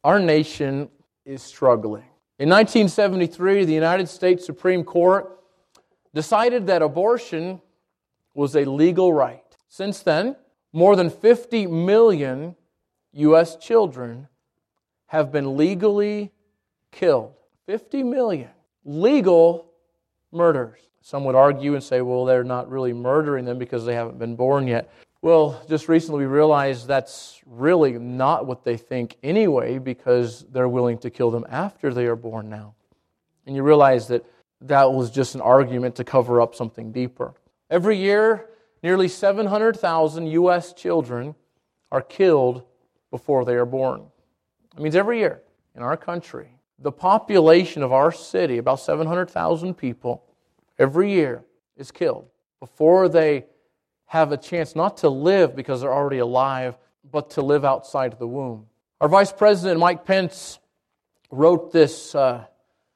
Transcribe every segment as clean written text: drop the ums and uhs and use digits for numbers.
our nation is struggling. In 1973, the United States Supreme Court decided that abortion was a legal right. Since then, more than 50 million U.S. children have been legally killed. 50 million legal murders. Some would argue and say, well, they're not really murdering them because they haven't been born yet. Well, just recently we realized that's really not what they think anyway, because they're willing to kill them after they are born now. And you realize that that was just an argument to cover up something deeper. Every year, nearly 700,000 U.S. children are killed before they are born. It means every year in our country, the population of our city, about 700,000 people, every year is killed before they have a chance not to live because they're already alive, but to live outside of the womb. Our Vice President, Mike Pence, wrote this, an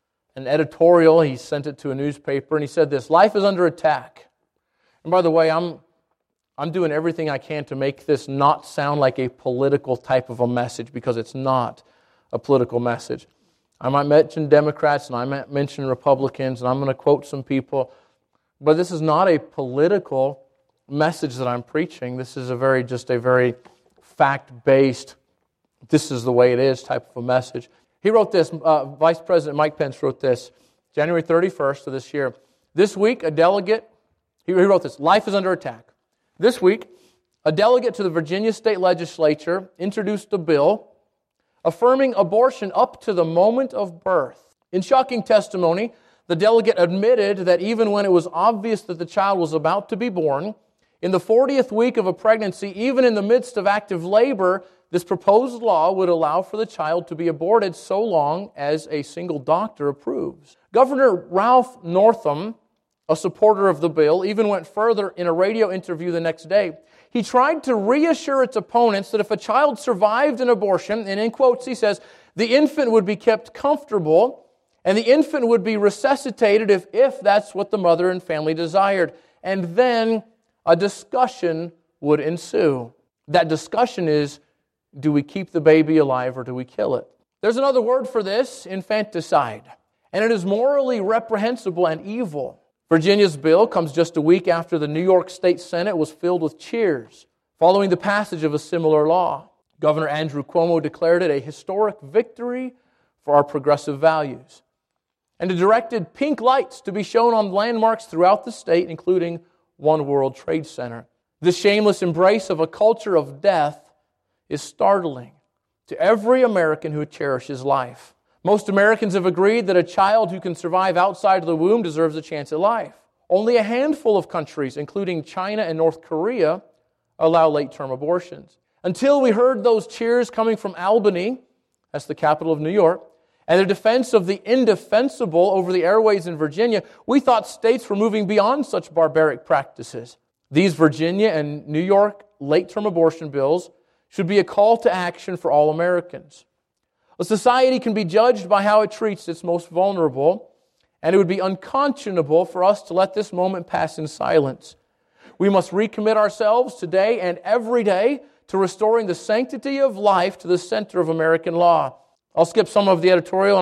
editorial. He sent it to a newspaper, and he said this: life is under attack. And by the way, I'm doing everything I can to make this not sound like a political type of a message, because it's not a political message. I might mention Democrats and I might mention Republicans, and I'm going to quote some people, but this is not a political message that I'm preaching. This is a very fact-based, this is the way it is type of a message. He wrote this, Vice President Mike Pence wrote this, January 31st of this year. This week, a delegate, he wrote this: life is under attack. This week, a delegate to the Virginia State Legislature introduced a bill affirming abortion up to the moment of birth. In shocking testimony, the delegate admitted that even when it was obvious that the child was about to be born, in the 40th week of a pregnancy, even in the midst of active labor, this proposed law would allow for the child to be aborted so long as a single doctor approves. Governor Ralph Northam, a supporter of the bill, even went further in a radio interview the next day. He tried to reassure its opponents that if a child survived an abortion, and in quotes he says, the infant would be kept comfortable and the infant would be resuscitated if that's what the mother and family desired. And then a discussion would ensue. That discussion is, do we keep the baby alive or do we kill it? There's another word for this: infanticide. And it is morally reprehensible and evil. Virginia's bill comes just a week after the New York State Senate was filled with cheers following the passage of a similar law. Governor Andrew Cuomo declared it a historic victory for our progressive values, and directed pink lights to be shown on landmarks throughout the state, including One World Trade Center. This shameless embrace of a culture of death is startling to every American who cherishes life. Most Americans have agreed that a child who can survive outside of the womb deserves a chance at life. Only a handful of countries, including China and North Korea, allow late-term abortions. Until we heard those cheers coming from Albany, that's the capital of New York, and their defense of the indefensible over the airways in Virginia, we thought states were moving beyond such barbaric practices. These Virginia and New York late-term abortion bills should be a call to action for all Americans. A society can be judged by how it treats its most vulnerable, and it would be unconscionable for us to let this moment pass in silence. We must recommit ourselves today and every day to restoring the sanctity of life to the center of American law. I'll skip some of the editorial,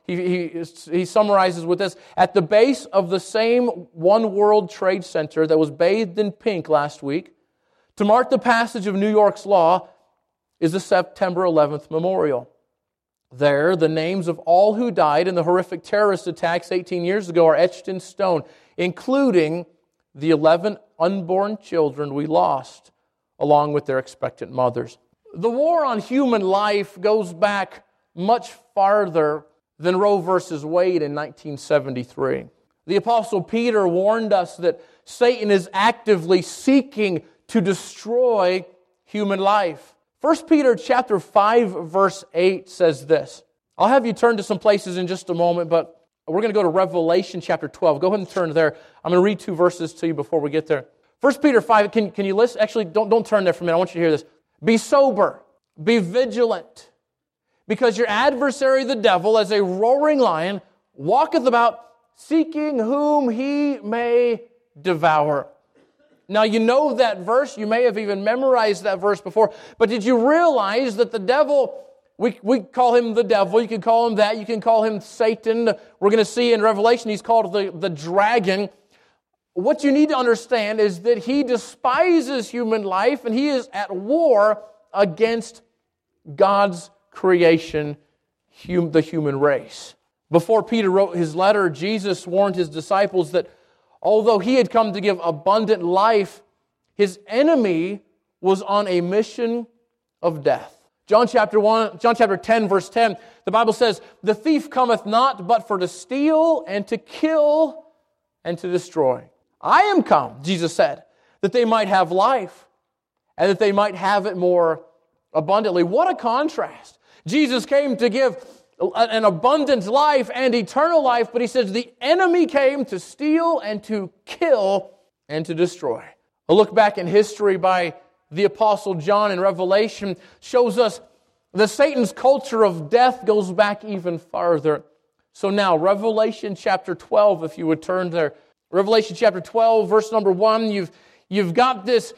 and he summarizes with this: at the base of the same One World Trade Center that was bathed in pink last week, to mark the passage of New York's law, is the September 11th memorial. There, the names of all who died in the horrific terrorist attacks 18 years ago are etched in stone, including the 11 unborn children we lost, along with their expectant mothers. The war on human life goes back much farther than Roe versus Wade in 1973. The Apostle Peter warned us that Satan is actively seeking to destroy human life. 1 Peter chapter 5, verse 8 says this. I'll have you turn to some places in just a moment, but we're going to go to Revelation chapter 12. Go ahead and turn there. I'm going to read two verses to you before we get there. 1 Peter 5, can you listen? Actually, don't turn there for a minute. I want you to hear this. Be sober, be vigilant, because your adversary the devil, as a roaring lion, walketh about seeking whom he may devour. Now, you know that verse. You may have even memorized that verse before. But did you realize that the devil We call him the devil. You can call him that. You can call him Satan. We're going to see in Revelation he's called the dragon. What you need to understand is that he despises human life and he is at war against God's creation, the human race. Before Peter wrote his letter, Jesus warned his disciples that although he had come to give abundant life, his enemy was on a mission of death. John chapter 10, verse 10, the Bible says, "The thief cometh not but for to steal and to kill and to destroy. I am come," Jesus said, "that they might have life and that they might have it more abundantly." What a contrast. Jesus came to give an abundant life and eternal life, but he says the enemy came to steal and to kill and to destroy. A look back in history by the Apostle John in Revelation shows us that Satan's culture of death goes back even farther. So now, Revelation chapter 12, if you would turn there. Revelation chapter 12, verse number 1, you've got this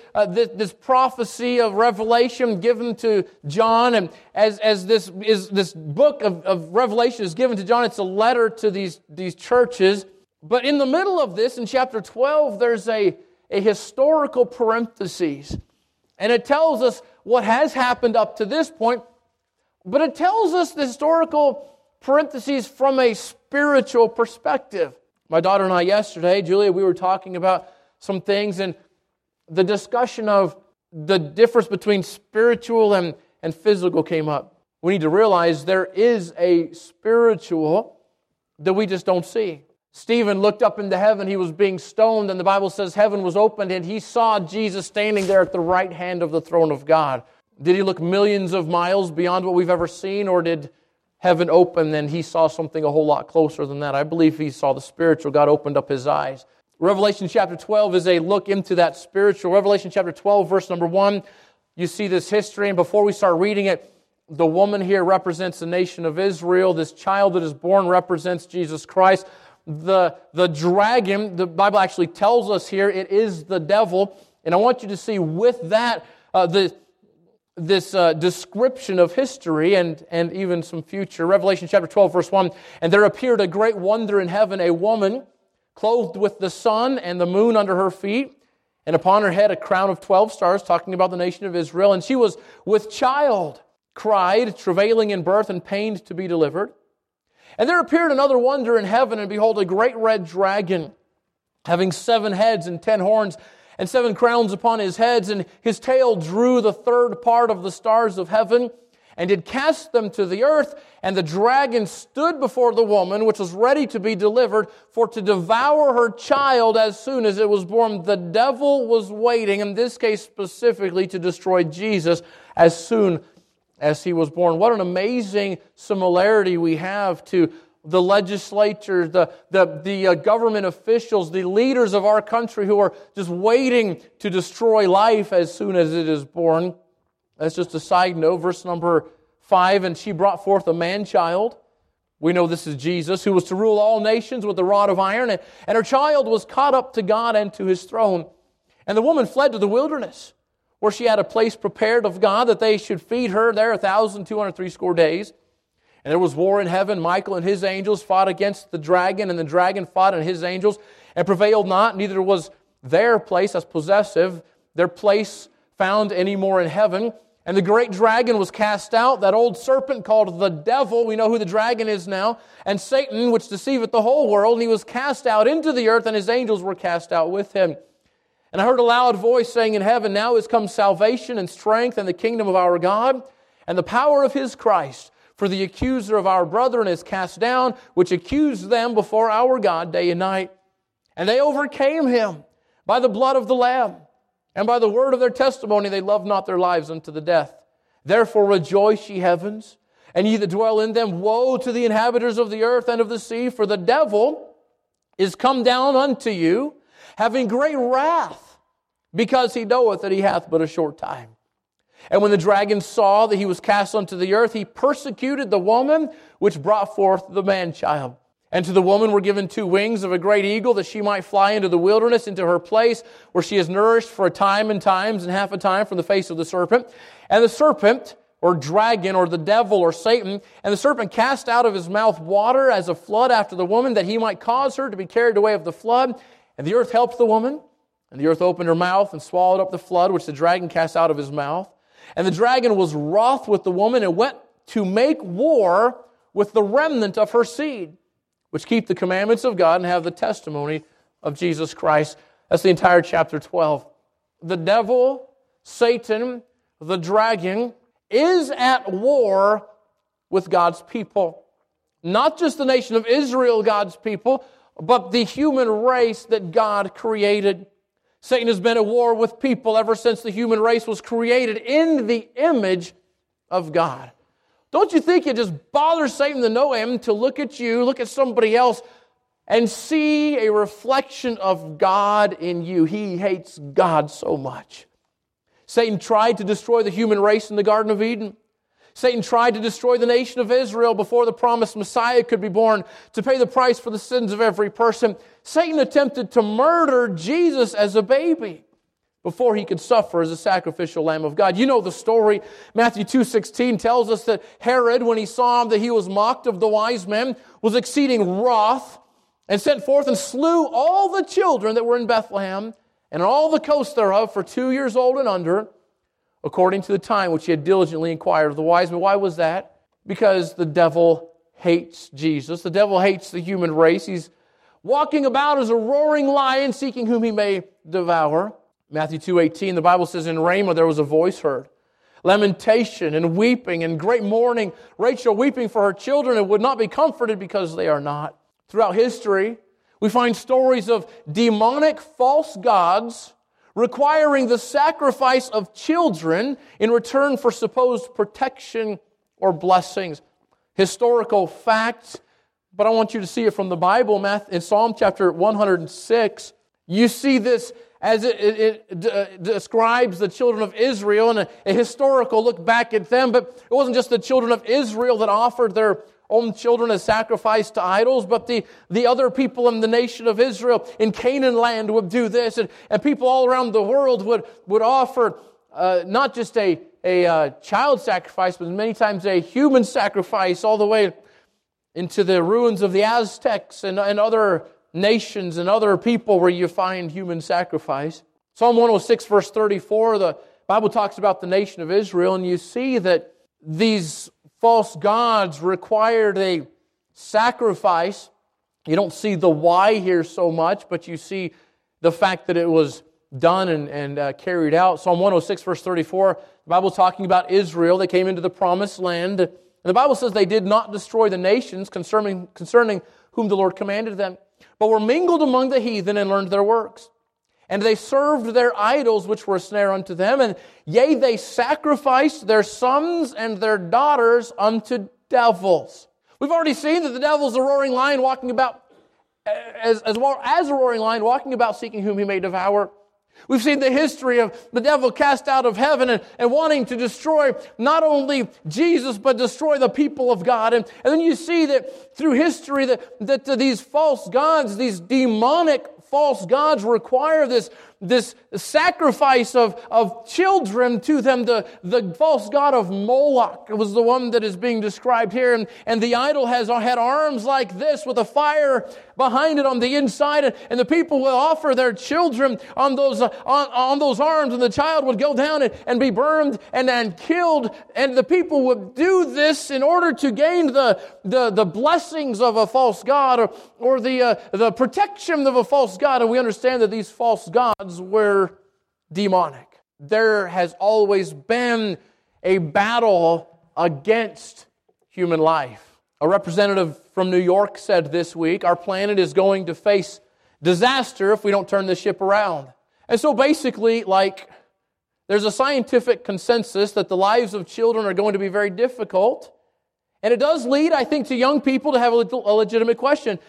prophecy of Revelation given to John, and as this book of Revelation is given to John, it's a letter to these churches. But in the middle of this, in chapter 12, there's a historical parenthesis. And it tells us what has happened up to this point, but it tells us the historical parentheses from a spiritual perspective. My daughter and I yesterday, Julia, we were talking about some things, and the discussion of the difference between spiritual and physical came up. We need to realize there is a spiritual that we just don't see. Stephen looked up into heaven. He was being stoned, and the Bible says heaven was opened, and he saw Jesus standing there at the right hand of the throne of God. Did he look millions of miles beyond what we've ever seen, or did heaven open and he saw something a whole lot closer than that? I believe he saw the spiritual. God opened up his eyes. Revelation chapter 12 is a look into that spiritual. Revelation chapter 12, verse number 1, you see this history, and before we start reading it, the woman here represents the nation of Israel. This child that is born represents Jesus Christ. The dragon, the Bible actually tells us here, it is the devil. And I want you to see with that this description of history and even some future. Revelation chapter 12, verse 1, "And there appeared a great wonder in heaven, a woman clothed with the sun and the moon under her feet, and upon her head a crown of 12 stars," talking about the nation of Israel. "And she was with child, cried, travailing in birth, and pained to be delivered. And there appeared another wonder in heaven, and behold, a great red dragon, having 7 heads and 10 horns, and 7 crowns upon his heads, and his tail drew the third part of the stars of heaven, and did cast them to the earth. And the dragon stood before the woman, which was ready to be delivered, for to devour her child as soon as it was born." The devil was waiting, in this case specifically, to destroy Jesus as soon as he was born. What an amazing similarity we have to the legislature, the government officials, the leaders of our country who are just waiting to destroy life as soon as it is born. That's just a side note. Verse number 5, "And she brought forth a man-child." We know this is Jesus, "who was to rule all nations with a rod of iron. And her child was caught up to God and to his throne. And the woman fled to the wilderness, where she had a place prepared of God, that they should feed her there 1,260 days. And there was war in heaven. Michael and his angels fought against the dragon, and the dragon fought and his angels, and prevailed not. Neither was their place," as possessive, "their place found any more in heaven. And the great dragon was cast out, that old serpent called the devil," we know who the dragon is now, "and Satan, which deceiveth the whole world. And he was cast out into the earth, and his angels were cast out with him. And I heard a loud voice saying in heaven, Now is come salvation and strength and the kingdom of our God and the power of his Christ. For the accuser of our brethren is cast down, which accused them before our God day and night. And they overcame him by the blood of the Lamb, and by the word of their testimony they loved not their lives unto the death. Therefore rejoice, ye heavens, and ye that dwell in them. Woe to the inhabitants of the earth and of the sea, for the devil is come down unto you, having great wrath, because he knoweth that he hath but a short time. And when the dragon saw that he was cast unto the earth, he persecuted the woman which brought forth the man-child. And to the woman were given 2 wings of a great eagle, that she might fly into the wilderness, into her place, where she is nourished for a time and times and half a time from the face of the serpent. And the serpent or dragon, or the devil, or Satan. And the serpent cast out of his mouth water as a flood after the woman, that he might cause her to be carried away of the flood. And the earth helped the woman, and the earth opened her mouth and swallowed up the flood, which the dragon cast out of his mouth. And the dragon was wroth with the woman, and went to make war with the remnant of her seed, which keep the commandments of God and have the testimony of Jesus Christ. That's the entire chapter 12. The devil, Satan, the dragon, is at war with God's people. Not just the nation of Israel, God's people, but the human race that God created. Satan has been at war with people ever since the human race was created in the image of God. Don't you think it just bothers Satan to know him, to look at you, look at somebody else, and see a reflection of God in you? He hates God so much. Satan tried to destroy the human race in the Garden of Eden. Satan tried to destroy the nation of Israel before the promised Messiah could be born, to pay the price for the sins of every person. Satan attempted to murder Jesus as a baby before he could suffer as a sacrificial Lamb of God. You know the story. Matthew 2:16 tells us that Herod, when he saw that he was mocked of the wise men, was exceeding wroth, and sent forth and slew all the children that were in Bethlehem and all the coast thereof for 2 years old and under, according to the time which he had diligently inquired of the wise men. Why was that? Because the devil hates Jesus. The devil hates the human race. He's walking about as a roaring lion, seeking whom he may devour. Matthew 2:18, the Bible says, in Ramah there was a voice heard, lamentation and weeping and great mourning, Rachel weeping for her children, and would not be comforted because they are not. Throughout history, we find stories of demonic false gods requiring the sacrifice of children in return for supposed protection or blessings. Historical facts, but I want you to see it from the Bible. In Psalm chapter 106, you see this as it describes the children of Israel, and a historical look back at them. But it wasn't just the children of Israel that offered their own children as sacrifice to idols, but the other people in the nation of Israel in Canaan land would do this, and people all around the world would offer not just a child sacrifice, but many times a human sacrifice, all the way into the ruins of the Aztecs and other nations and other people where you find human sacrifice. Psalm 106 verse 34, the Bible talks about the nation of Israel, and you see that these false gods required a sacrifice. You don't see the why here so much, but you see the fact that it was done and carried out. Psalm 106 verse 34, the Bible talking about Israel. They came into the promised land. And the Bible says they did not destroy the nations concerning whom the Lord commanded them, but were mingled among the heathen and learned their works. And they served their idols, which were a snare unto them. And yea, they sacrificed their sons and their daughters unto devils. We've already seen that the devil's a roaring lion walking about, as well as a roaring lion walking about seeking whom he may devour. We've seen the history of the devil cast out of heaven and wanting to destroy not only Jesus, but destroy the people of God. And then you see that through history that these false gods, these demonic false gods require this sacrifice of children to them. The false god of Moloch was the one that is being described here. And the idol had arms like this with a fire behind it on the inside. And the people would offer their children on those arms, and the child would go down and be burned and then killed. And the people would do this in order to gain the blessings of a false god or the protection of a false god. And we understand that these false gods were demonic. There has always been a battle against human life. A representative from New York said this week, our planet is going to face disaster if we don't turn this ship around. And so basically, there's a scientific consensus that the lives of children are going to be very difficult. And it does lead, I think, to young people to have a legitimate question.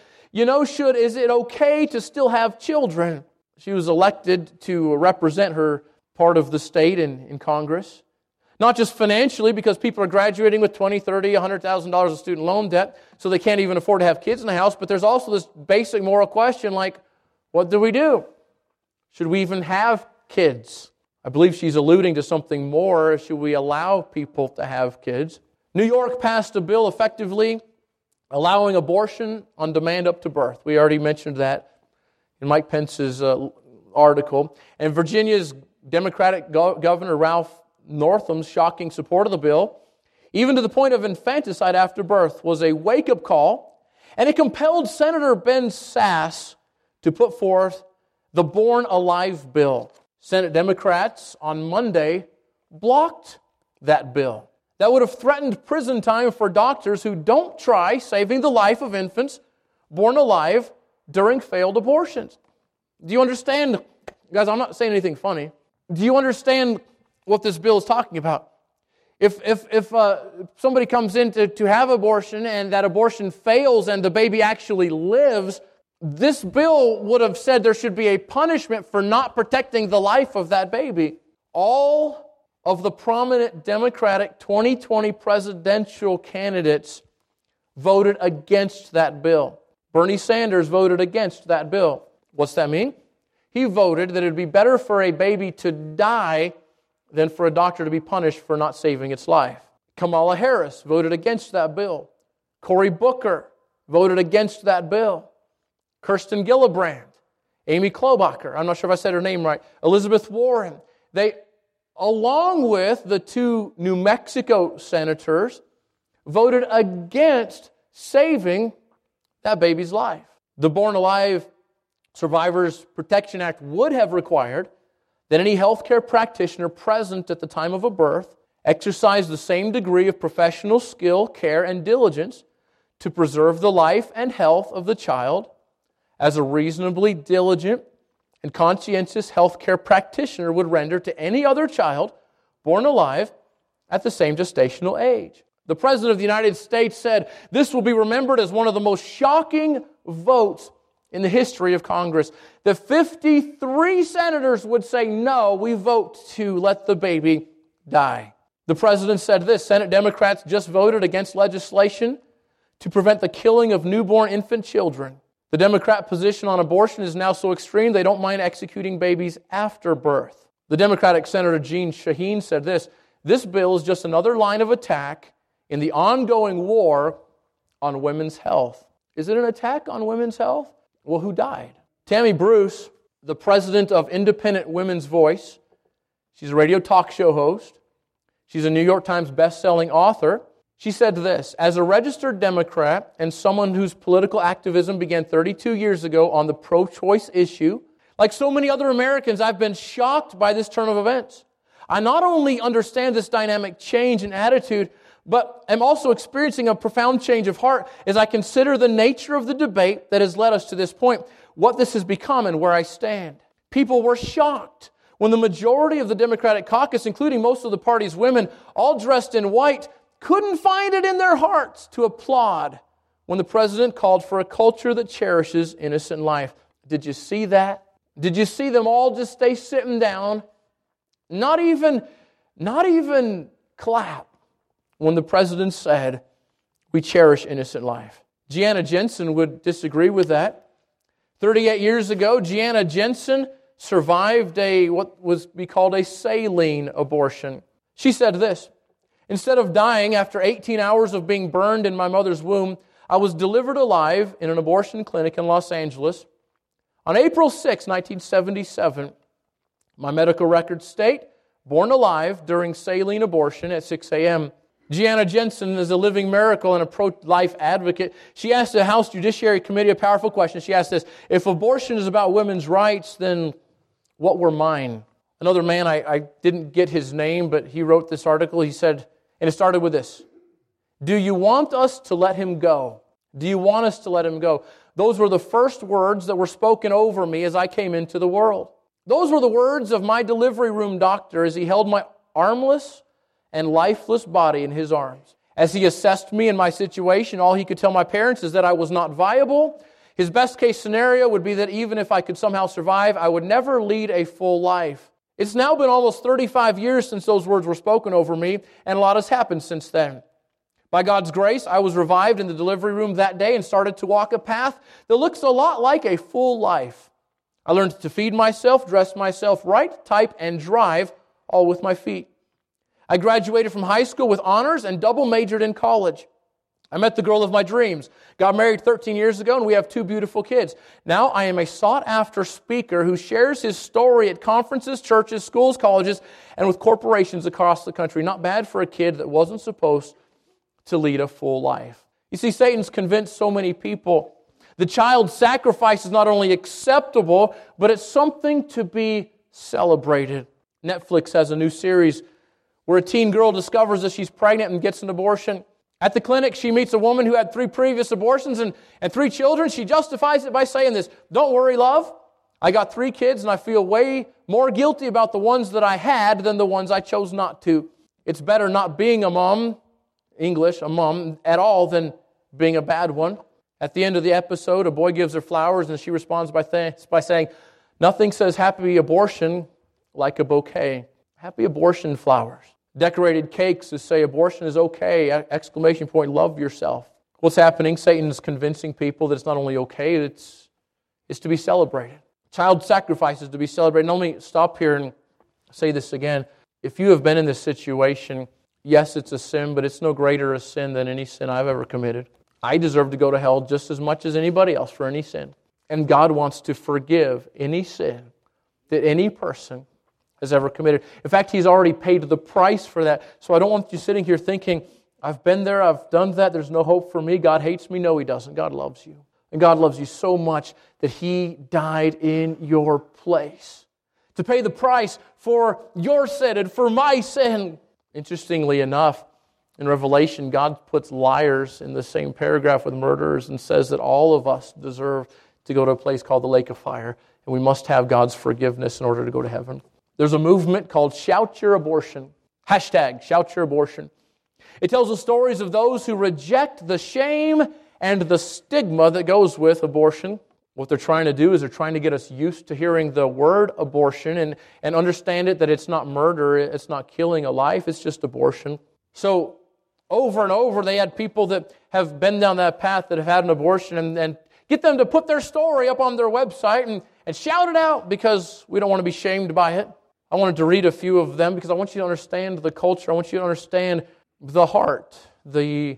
Is it okay to still have children? She was elected to represent her part of the state in Congress. Not just financially, because people are graduating with $20,000, $30,000, $100,000 of student loan debt, so they can't even afford to have kids in the house, but there's also this basic moral question like, what do we do? Should we even have kids? I believe she's alluding to something more. Should we allow people to have kids? New York passed a bill effectively allowing abortion on demand up to birth. We already mentioned that in Mike Pence's article. And Virginia's Democratic Governor Ralph Northam's shocking support of the bill, even to the point of infanticide after birth, was a wake-up call, and it compelled Senator Ben Sasse to put forth the Born Alive bill. Senate Democrats on Monday blocked that bill. That would have threatened prison time for doctors who don't try saving the life of infants born alive during failed abortions. Do you understand? Guys, I'm not saying anything funny. Do you understand what this bill is talking about? If somebody comes in to have abortion and that abortion fails and the baby actually lives, this bill would have said there should be a punishment for not protecting the life of that baby. All of the prominent Democratic 2020 presidential candidates voted against that bill. Bernie Sanders voted against that bill. What's that mean? He voted that it would be better for a baby to die than for a doctor to be punished for not saving its life. Kamala Harris voted against that bill. Cory Booker voted against that bill. Kirsten Gillibrand, Amy Klobuchar, I'm not sure if I said her name right, Elizabeth Warren, they, along with the two New Mexico senators, voted against saving that baby's life. The Born Alive Survivors Protection Act would have required that any healthcare practitioner present at the time of a birth exercise the same degree of professional skill, care, and diligence to preserve the life and health of the child as a reasonably diligent and conscientious healthcare practitioner would render to any other child born alive at the same gestational age. The President of the United States said, "This will be remembered as one of the most shocking votes in the history of Congress." The 53 senators would say, "No, we vote to let the baby die." The President said this, "Senate Democrats just voted against legislation to prevent the killing of newborn infant children. The Democrat position on abortion is now so extreme they don't mind executing babies after birth." The Democratic Senator Jeanne Shaheen said this, "This bill is just another line of attack in the ongoing war on women's health." Is it an attack on women's health? Well, who died? Tammy Bruce, the president of Independent Women's Voice. She's a radio talk show host. She's a New York Times best-selling author. She said this, "As a registered Democrat and someone whose political activism began 32 years ago on the pro-choice issue, like so many other Americans, I've been shocked by this turn of events. I not only understand this dynamic change in attitude, but am also experiencing a profound change of heart as I consider the nature of the debate that has led us to this point, what this has become and where I stand." People were shocked when the majority of the Democratic caucus, including most of the party's women, all dressed in white, couldn't find it in their hearts to applaud when the president called for a culture that cherishes innocent life. Did you see that? Did you see them all just stay sitting down? Not even clap when the president said, "We cherish innocent life." Gianna Jensen would disagree with that. 38 years ago, Gianna Jensen survived what was be called a saline abortion. She said this, "Instead of dying after 18 hours of being burned in my mother's womb, I was delivered alive in an abortion clinic in Los Angeles. On April 6, 1977, my medical records state, born alive during saline abortion at 6 a.m. Gianna Jensen is a living miracle and a pro-life advocate. She asked the House Judiciary Committee a powerful question. She asked this, "If abortion is about women's rights, then what were mine?" Another man, I didn't get his name, but he wrote this article. He said, and it started with this, "Do you want us to let him go? Do you want us to let him go?" Those were the first words that were spoken over me as I came into the world. Those were the words of my delivery room doctor as he held my armless and lifeless body in his arms. As he assessed me and my situation, all he could tell my parents is that I was not viable. His best case scenario would be that even if I could somehow survive, I would never lead a full life. It's now been almost 35 years since those words were spoken over me, and a lot has happened since then. By God's grace, I was revived in the delivery room that day and started to walk a path that looks a lot like a full life. I learned to feed myself, dress myself right, type, and drive, all with my feet. I graduated from high school with honors and double majored in college. I met the girl of my dreams. Got married 13 years ago, and we have 2 beautiful kids. Now I am a sought-after speaker who shares his story at conferences, churches, schools, colleges, and with corporations across the country. Not bad for a kid that wasn't supposed to lead a full life. You see, Satan's convinced so many people the child sacrifice is not only acceptable, but it's something to be celebrated. Netflix has a new series where a teen girl discovers that she's pregnant and gets an abortion. At the clinic, she meets a woman who had 3 previous abortions and 3 children. She justifies it by saying this, "Don't worry, love. I got 3 kids and I feel way more guilty about the ones that I had than the ones I chose not to. It's better not being a mom," English, a mom, "at all than being a bad one." At the end of the episode, a boy gives her flowers and she responds by saying, "Nothing says happy abortion like a bouquet." Happy abortion flowers. Decorated cakes that say abortion is okay, exclamation point, love yourself. What's happening? Satan's convincing people that it's not only okay, it's to be celebrated. Child sacrifice is to be celebrated. And let me stop here and say this again. If you have been in this situation, yes, it's a sin, but it's no greater a sin than any sin I've ever committed. I deserve to go to hell just as much as anybody else for any sin. And God wants to forgive any sin that any person has ever committed. In fact, He's already paid the price for that. So I don't want you sitting here thinking, I've been there, I've done that, there's no hope for me, God hates me. No, He doesn't. God loves you. And God loves you so much that He died in your place to pay the price for your sin and for my sin. Interestingly enough, in Revelation, God puts liars in the same paragraph with murderers and says that all of us deserve to go to a place called the lake of fire, and we must have God's forgiveness in order to go to heaven. There's a movement called Shout Your Abortion. Hashtag Shout Your Abortion. It tells the stories of those who reject the shame and the stigma that goes with abortion. What they're trying to do is they're trying to get us used to hearing the word abortion and understand it that it's not murder, it's not killing a life, it's just abortion. So over and over they had people that have been down that path that have had an abortion and get them to put their story up on their website and shout it out because we don't want to be shamed by it. I wanted to read a few of them because I want you to understand the culture. I want you to understand the heart, the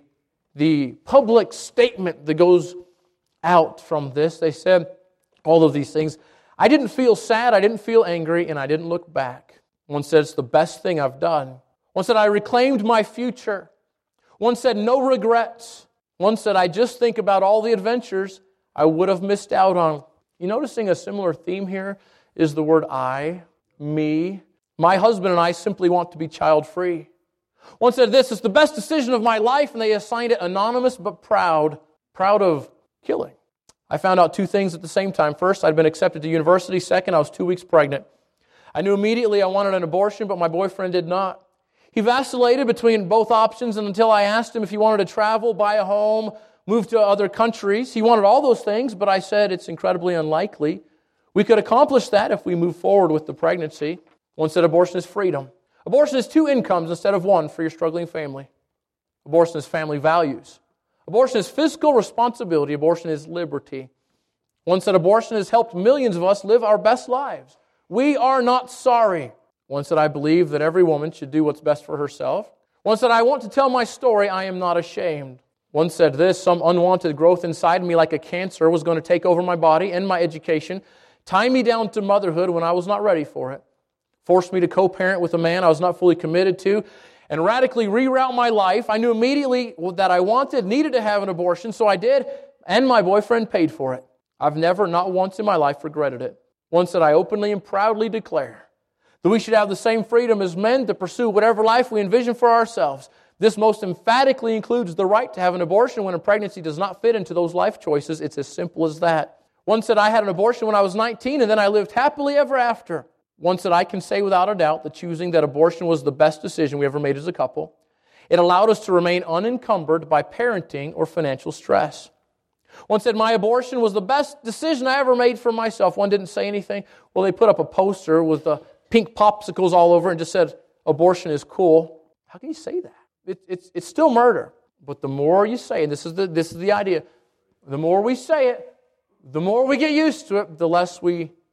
public statement that goes out from this. They said all of these things. I didn't feel sad, I didn't feel angry, and I didn't look back. One said, it's the best thing I've done. One said, I reclaimed my future. One said, no regrets. One said, I just think about all the adventures I would have missed out on. You noticing a similar theme here is the word I, me. My husband and I simply want to be child-free. One said, this is the best decision of my life, and they assigned it anonymous but proud of killing. I found out 2 things at the same time. First, I'd been accepted to university. Second, I was 2 weeks pregnant. I knew immediately I wanted an abortion, but my boyfriend did not. He vacillated between both options, and until I asked him if he wanted to travel, buy a home, move to other countries. He wanted all those things, but I said it's incredibly unlikely. We could accomplish that if we move forward with the pregnancy. One said abortion is freedom. Abortion is 2 incomes instead of 1 for your struggling family. Abortion is family values. Abortion is fiscal responsibility. Abortion is liberty. One said abortion has helped millions of us live our best lives. We are not sorry. One said, I believe that every woman should do what's best for herself. One said, I want to tell my story. I am not ashamed. One said this, some unwanted growth inside me like a cancer was going to take over my body and my education, tie me down to motherhood when I was not ready for it, forced me to co-parent with a man I was not fully committed to, and radically reroute my life. I knew immediately that I needed to have an abortion, so I did, and my boyfriend paid for it. I've never, not once in my life, regretted it. One said, I openly and proudly declare that we should have the same freedom as men to pursue whatever life we envision for ourselves. This most emphatically includes the right to have an abortion when a pregnancy does not fit into those life choices. It's as simple as that. One said, I had an abortion when I was 19 and then I lived happily ever after. One said, I can say without a doubt that choosing that abortion was the best decision we ever made as a couple. It allowed us to remain unencumbered by parenting or financial stress. One said, my abortion was the best decision I ever made for myself. One didn't say anything. Well, they put up a poster with pink popsicles all over and just said, abortion is cool. How can you say that? It's still murder. But the more you say, and this is the idea, the more we say it, the more we get used to it, the less we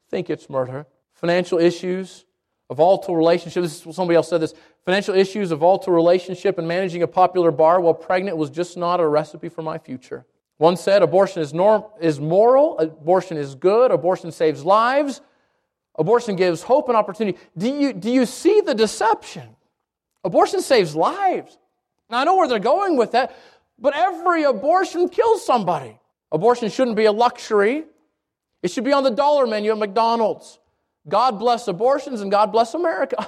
think it's murder. Financial issues, a volatile relationship. Somebody else said this. Financial issues, a volatile relationship, and managing a popular bar while pregnant was just not a recipe for my future. One said, abortion is moral, abortion is good, abortion saves lives, abortion gives hope and opportunity. Do you see the deception? Abortion saves lives. Now, I know where they're going with that, but every abortion kills somebody. Abortion shouldn't be a luxury. It should be on the dollar menu at McDonald's. God bless abortions and God bless America.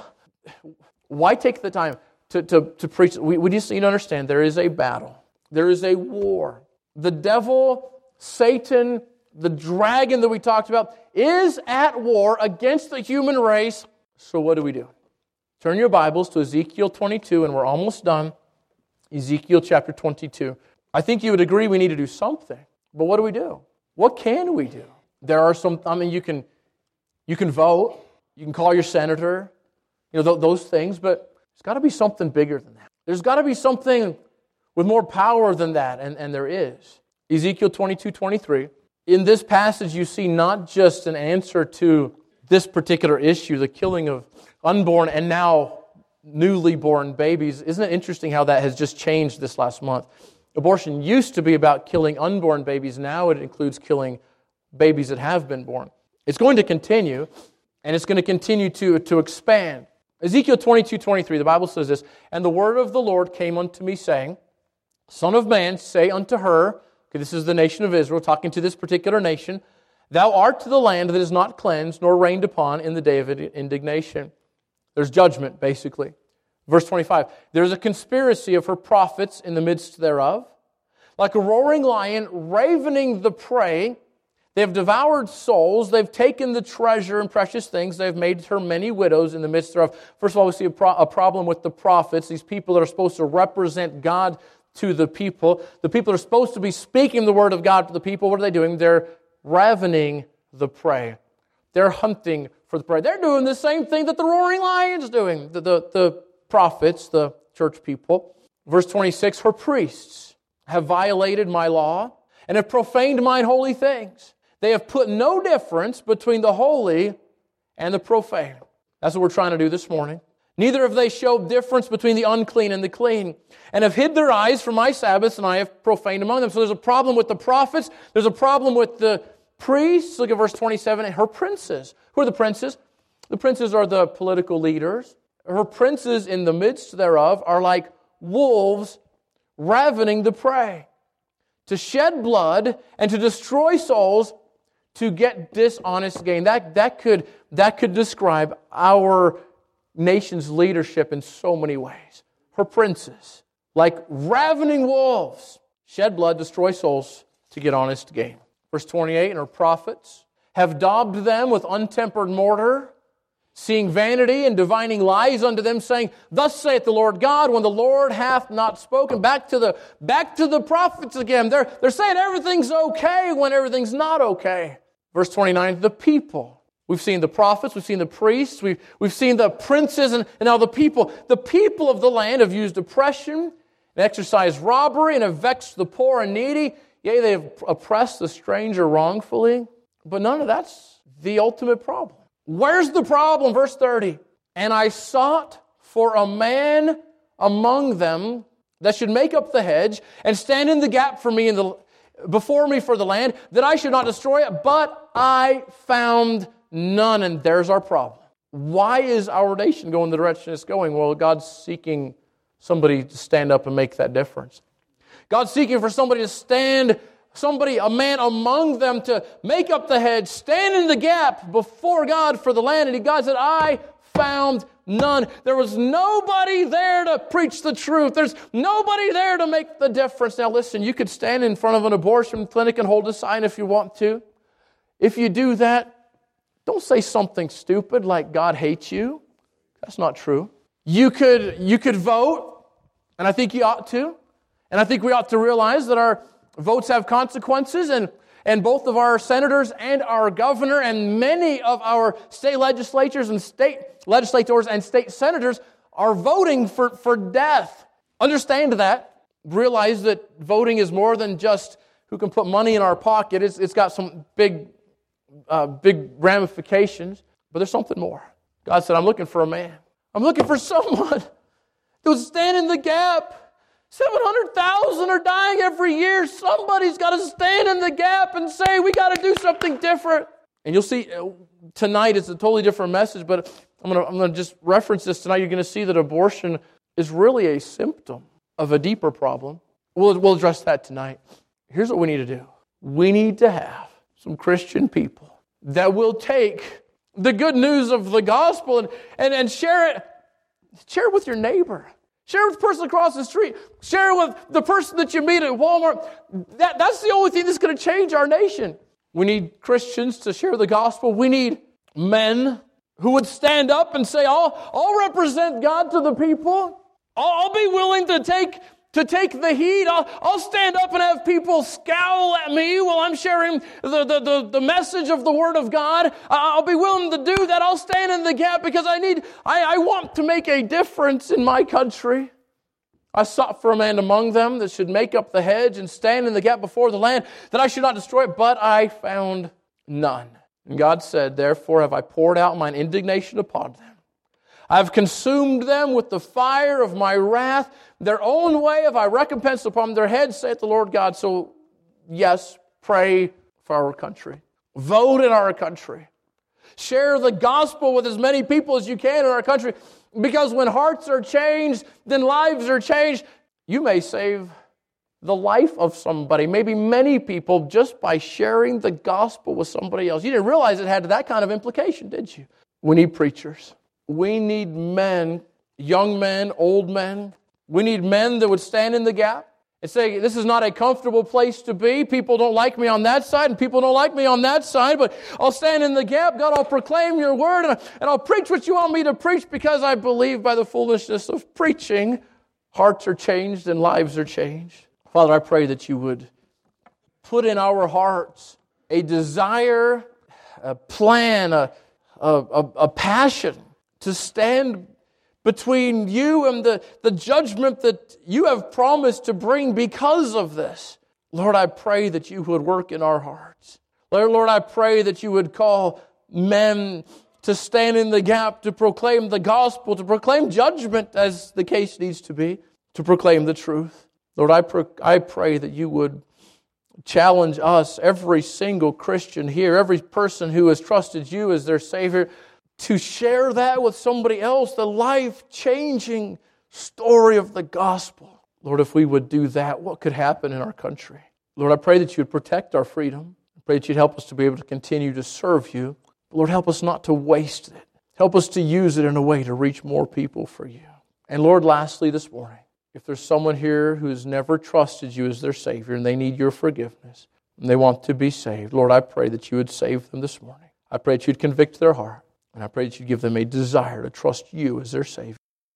Why take the time to preach? We just need to understand there is a battle. There is a war. The devil, Satan, the dragon that we talked about, is at war against the human race. So what do? Turn your Bibles to Ezekiel 22, and we're almost done. Ezekiel chapter 22. I think you would agree we need to do something. But what do? What can we do? There are some, you can vote, you can call your senator, those things, but there's got to be something bigger than that. There's got to be something with more power than that, and there is. Ezekiel 22:23. In this passage, you see not just an answer to this particular issue, the killing of unborn and now newly born babies. Isn't it interesting how that has just changed this last month? Abortion used to be about killing unborn babies. Now it includes killing babies that have been born. It's going to continue, and it's going to continue to expand. Ezekiel 22:23, the Bible says this, "And the word of the Lord came unto me, saying, Son of man, say unto her," okay, this is the nation of Israel, talking to this particular nation, "Thou art to the land that is not cleansed, nor rained upon in the day of indignation." There's judgment, basically. Verse 25, "There is a conspiracy of her prophets in the midst thereof. Like a roaring lion, ravening the prey, they have devoured souls, they've taken the treasure and precious things, they've made her many widows in the midst thereof." First of all, we see a problem with the prophets, these people that are supposed to represent God to the people. The people are supposed to be speaking the word of God to the people. What are they doing? They're ravening the prey. They're hunting for the prey. They're doing the same thing that the roaring lion's doing, the prophets, the church people. Verse 26, "Her priests have violated my law and have profaned mine holy things. They have put no difference between the holy and the profane." That's what we're trying to do this morning. "Neither have they showed difference between the unclean and the clean, and have hid their eyes from my Sabbaths, and I have profaned among them." So there's a problem with the prophets. There's a problem with the priests. Look at verse 27. "And her princes." Who are the princes? The princes are the political leaders. "Her princes in the midst thereof are like wolves ravening the prey, to shed blood and to destroy souls, to get dishonest gain." That could describe our nation's leadership in so many ways. Her princes, like ravening wolves, shed blood, destroy souls to get honest gain. Verse 28, "And her prophets have daubed them with untempered mortar, seeing vanity and divining lies unto them, saying, Thus saith the Lord God, when the Lord hath not spoken." Back to the prophets again. They're saying everything's okay when everything's not okay. Verse 29, "The people." We've seen the prophets, we've seen the priests, we've seen the princes, and now the people. "The people of the land have used oppression and exercised robbery and have vexed the poor and needy. Yea, they have oppressed the stranger wrongfully." But none of that's the ultimate problem. Where's the problem? Verse 30. "And I sought for a man among them that should make up the hedge and stand in the gap for me before me for the land, that I should not destroy it, but I found none." And there's our problem. Why is our nation going the direction it's going? Well, God's seeking somebody to stand up and make that difference. God's seeking for somebody to stand, a man among them to make up the hedge, stand in the gap before God for the land. And God said, "I found none." There was nobody there to preach the truth. There's nobody there to make the difference. Now listen, you could stand in front of an abortion clinic and hold a sign if you want to. If you do that, don't say something stupid like God hates you. That's not true. You could vote, and I think you ought to. And I think we ought to realize that our votes have consequences, and both of our senators and our governor and many of our state legislators and state senators are voting for death. Understand that. Realize that voting is more than just who can put money in our pocket. It's got some big big ramifications, but there's something more. God said, I'm looking for a man. I'm looking for someone who'll stand in the gap. 700,000 are dying every year. Somebody's got to stand in the gap and say, we got to do something different. And you'll see, tonight it's a totally different message, but I'm going to just reference this tonight. You're going to see that abortion is really a symptom of a deeper problem. We'll address that tonight. Here's what we need to do. We need to have some Christian people that will take the good news of the gospel and share it. Share it with your neighbor. Share it with the person across the street. Share it with the person that you meet at Walmart. That's the only thing that's going to change our nation. We need Christians to share the gospel. We need men who would stand up and say, I'll represent God to the people. I'll be willing to take the heat. I'll stand up and have people scowl at me while I'm sharing the message of the Word of God. I'll be willing to do that. I'll stand in the gap because I want to make a difference in my country. I sought for a man among them that should make up the hedge and stand in the gap before the land, that I should not destroy it, but I found none. And God said, therefore have I poured out mine indignation upon them. I have consumed them with the fire of my wrath. Their own way have I recompensed upon their heads, saith the Lord God. So, yes, pray for our country. Vote in our country. Share the gospel with as many people as you can in our country. Because when hearts are changed, then lives are changed. You may save the life of somebody, maybe many people, just by sharing the gospel with somebody else. You didn't realize it had that kind of implication, did you? We need preachers. We need men, young men, old men. We need men that would stand in the gap and say, this is not a comfortable place to be. People don't like me on that side, and people don't like me on that side, but I'll stand in the gap. God, I'll proclaim your word, and I'll preach what you want me to preach because I believe by the foolishness of preaching, hearts are changed and lives are changed. Father, I pray that you would put in our hearts a desire, a plan, a passion to stand between you and the judgment that you have promised to bring because of this. Lord, I pray that you would work in our hearts. Lord, I pray that you would call men to stand in the gap, to proclaim the gospel, to proclaim judgment as the case needs to be, to proclaim the truth. Lord, I pray that you would challenge us, every single Christian here, every person who has trusted you as their Savior, to share that with somebody else, the life-changing story of the gospel. Lord, if we would do that, what could happen in our country? Lord, I pray that you would protect our freedom. I pray that you'd help us to be able to continue to serve you. Lord, help us not to waste it. Help us to use it in a way to reach more people for you. And Lord, lastly this morning, if there's someone here who has never trusted you as their Savior and they need your forgiveness and they want to be saved, Lord, I pray that you would save them this morning. I pray that you'd convict their heart. And I pray that you'd give them a desire to trust you as their Savior.